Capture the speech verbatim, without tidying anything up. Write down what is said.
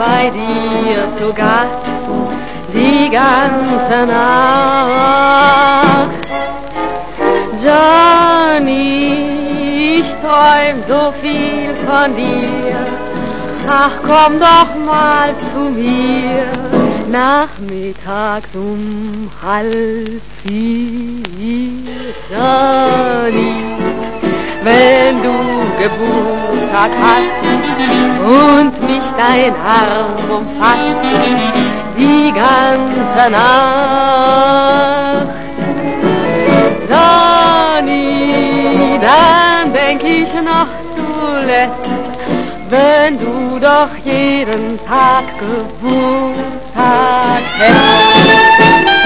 bei dir zu Gast die ganze Nacht. Johnny, ich träum so viel von dir, ach komm doch mal zu mir, nachmittags um halb vier. Johnny, wenn du Geburtstag hast und mich dein Arm umfasst, die ganze Nacht. Johnny, dann denk ich noch zuletzt, wenn du doch jeden Tag Geburtstag hättest.